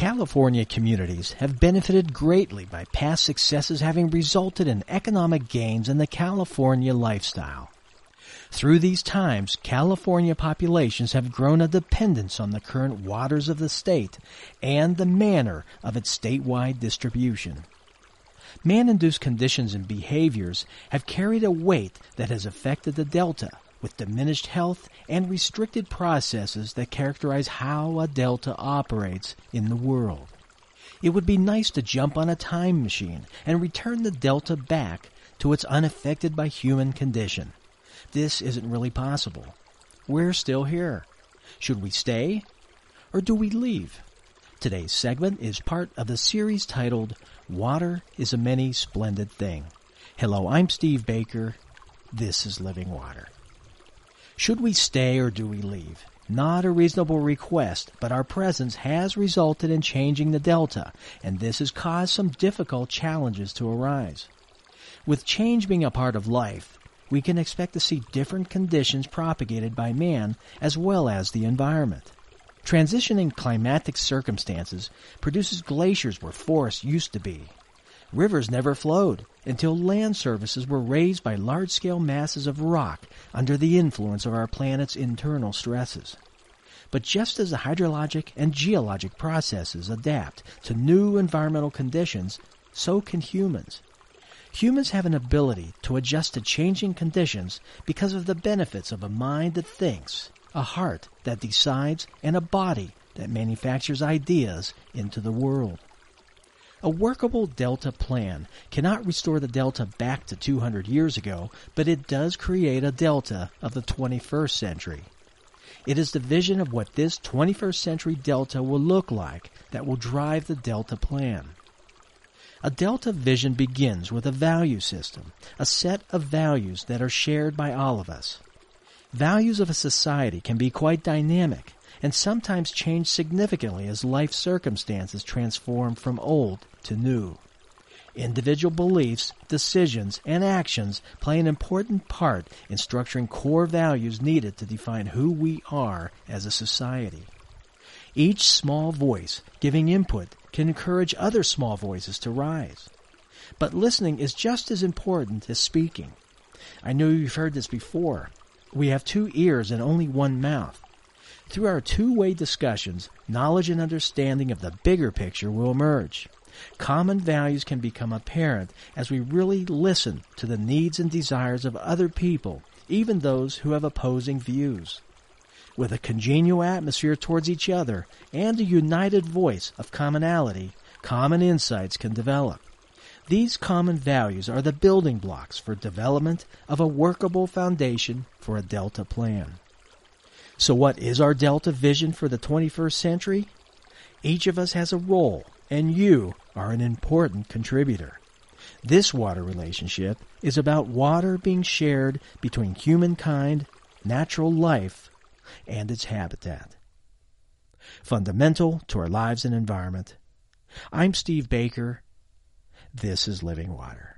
California communities have benefited greatly by past successes having resulted in economic gains in the California lifestyle. Through these times, California populations have grown a dependence on the current waters of the state and the manner of its statewide distribution. Man-induced conditions and behaviors have carried a weight that has affected the Delta, with diminished health and restricted processes that characterize how a Delta operates in the world. It would be nice to jump on a time machine and return the Delta back to its unaffected by human condition. This isn't really possible. We're still here. Should we stay, or do we leave? Today's segment is part of the series titled, Water is a Many Splendid Thing. Hello, I'm Steve Baker. This is Living Water. Should we stay or do we leave? Not a reasonable request, but our presence has resulted in changing the Delta, and this has caused some difficult challenges to arise. With change being a part of life, we can expect to see different conditions propagated by man as well as the environment. Transitioning climatic circumstances produces glaciers where forests used to be. Rivers never flowed until land surfaces were raised by large-scale masses of rock under the influence of our planet's internal stresses. But just as the hydrologic and geologic processes adapt to new environmental conditions, so can humans. Humans have an ability to adjust to changing conditions because of the benefits of a mind that thinks, a heart that decides, and a body that manufactures ideas into the world. A workable Delta plan cannot restore the Delta back to 200 years ago, but it does create a Delta of the 21st century. It is the vision of what this 21st century Delta will look like that will drive the Delta plan. A Delta vision begins with a value system, a set of values that are shared by all of us. Values of a society can be quite dynamic and sometimes change significantly as life circumstances transform from old to new. Individual beliefs, decisions, and actions play an important part in structuring core values needed to define who we are as a society. Each small voice giving input can encourage other small voices to rise. But listening is just as important as speaking. I know you've heard this before. We have 2 ears and only 1 mouth. Through our two-way discussions, knowledge and understanding of the bigger picture will emerge. Common values can become apparent as we really listen to the needs and desires of other people, even those who have opposing views. With a congenial atmosphere towards each other and a united voice of commonality, common insights can develop. These common values are the building blocks for development of a workable foundation for a Delta plan. So what is our Delta vision for the 21st century? Each of us has a role, and you are an important contributor. This water relationship is about water being shared between humankind, natural life, and its habitat. Fundamental to our lives and environment. I'm Steve Baker. This is Living Water.